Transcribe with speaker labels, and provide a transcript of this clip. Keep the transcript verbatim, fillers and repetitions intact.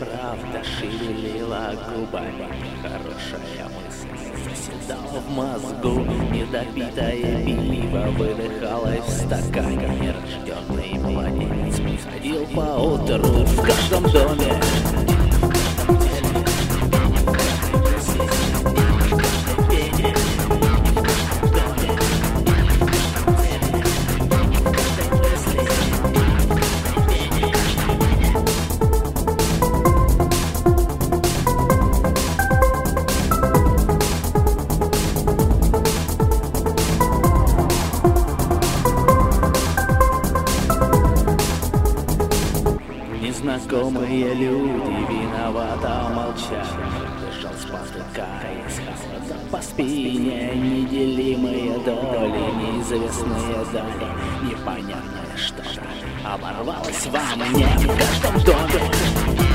Speaker 1: правда шевелила губами. Хорошая мысль заседала в мозгу. Недопитое пиво выдыхалось в стакане. Нерожденный младенец приходил поутру в каждом доме. Незнакомые люди виновато молчали. Дышал, спотыкаясь, холода по спине. Неделимые доли, неизвестные дали. Непонятное что-то оборвалось во мне в каждом доме.